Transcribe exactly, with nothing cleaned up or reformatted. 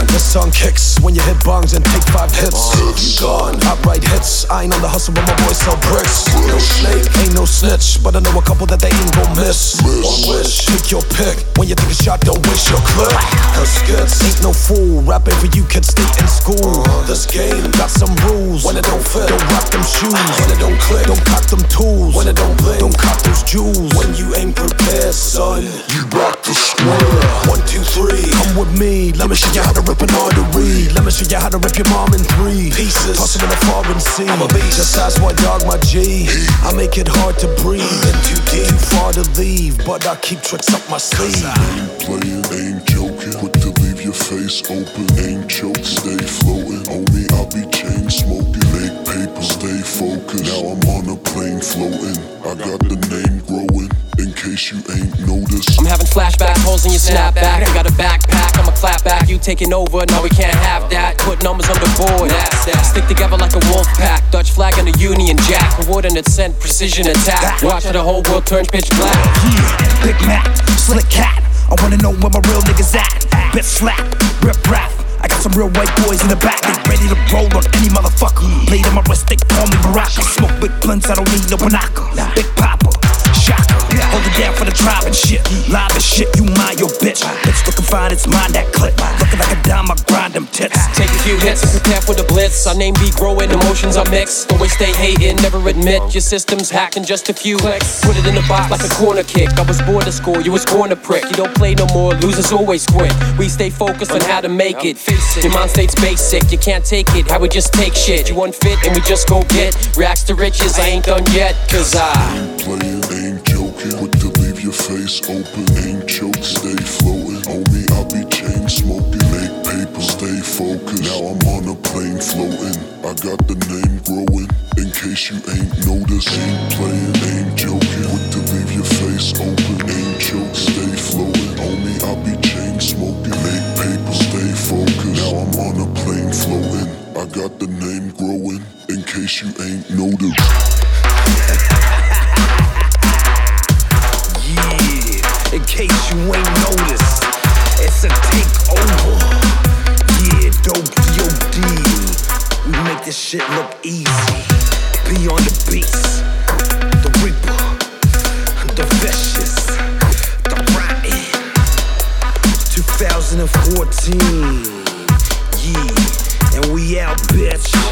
The song kicks when you hit bongs and take five hits. You gone, outright hits. I ain't on the hustle, but my boys sell bricks. No snake, ain't no snitch, but I know a couple that they ain't gon' miss. One wish, pick your pick. When you take a shot, don't waste your clip. Cause skits ain't no fool. Rapping for you kids, stay in school. This game got some rules. When it don't fit, don't rock them shoes. When it don't click, don't cock them tools. When it don't blink, don't cock those jewels. When you ain't prepared, son, you rock the square. One, two, three, come with me. Let me show you how to rip an artery. Let me show you how to rip your mom in three pieces. Toss it in a foreign sea. I'm a beast. Just ask why dog my G. I make it hard to breathe and too deep, too far to leave, but I keep tricks up my sleeve. Ain't playing, ain't joking. Quick to leave your face open. Ain't choke, stay floating. On me, I'll be chain smoking. Make paper, stay focused. Now I'm on a plane floating. I got the name growing. In case you ain't noticed, I'm having flashbacks, holes in your snapback. You got a backpack, I'm a clapback. You taking over, no we can't have that. Put numbers on the board, that's that. Stick together like a wolf pack. Dutch flag and a Union Jack. Coordinate sent, precision attack. Watch how the whole world turns pitch black. Yeah, Big Mac, slick cat. I wanna know where my real niggas at. Bitch slap, rip rap. I got some real white boys in the back. They ready to roll on any motherfucker. Blade on my wrist, they call me Baraka. Smoke big blunts, I don't need no banaka. Big Papa, shocker. Hold it down for the tribe and shit. Live as shit, you mind your bitch. Bitch looking fine, it's mine that clip. Looking like a dime, I grind them tits. Take a few hits and prepare for the blitz. Our name be growing, emotions are mixed. Always stay hating, never admit your system's hacked in just a few clicks. Put it in the box like a corner kick. I was born to score, you was born to prick. You don't play no more, losers always quit. We stay focused on how to make it. Your mind state's basic, you can't take it. How we just take shit. You unfit and we just go get racks to riches. I ain't done yet, cause I ain't playing, ain't joking. Quick to leave your face open. Ain't choke, stay floating. On me, I'll be chain smoking. Make paper, stay focused. Now I'm on a plane floating. I got the name growing. In case you ain't noticed, ain't playing, ain't joking. Quick to leave your face open. Ain't choke, stay floating. On me, I'll be chain smoking. Make paper, stay focused. Now I'm on a plane floating. I got the name growing. In case you ain't noticed. Yeah, in case you ain't noticed, it's a takeover. Yeah, dope D O D. We make this shit look easy. Be on the beats, the Reaper, the Vicious, the Rotten. twenty fourteen, yeah, and we out, bitch.